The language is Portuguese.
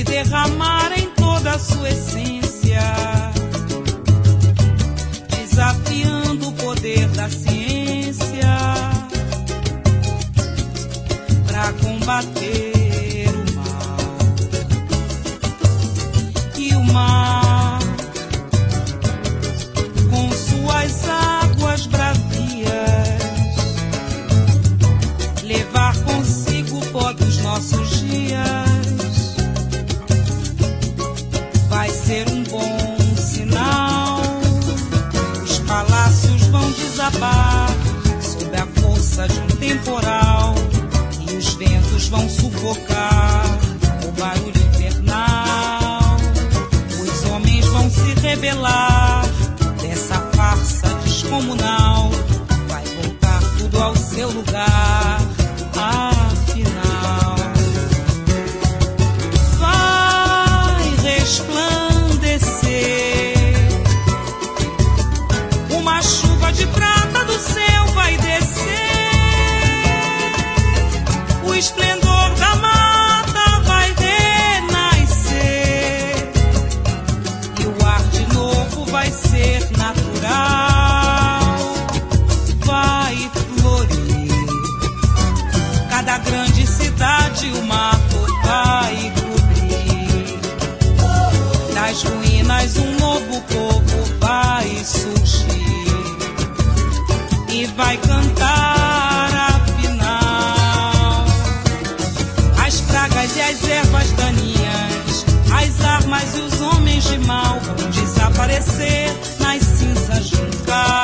derramar em toda a sua essência, desafiando o poder da ciência para combater o mal. E o mar, com suas águas bravias, levar consigo o pó dos nossos dias, vai ser um bom sinal. Os palácios vão desabar sob a força de um temporal, e os ventos vão sufocar o barulho infernal. Os homens vão se rebelar dessa farsa descomunal. Vai voltar tudo ao seu lugar, afinal. Vai resplandecer, uma chuva de prata do céu vai descer, o esplendor da mata vai renascer, e o ar de novo vai ser natural, vai florir. Cada grande cidade o mato vai cobrir, das ruínas um novo povo vai surgir e vai cantar afinal. As pragas e as ervas daninhas, as armas e os homens de mal vão desaparecer nas cinzas de um caos.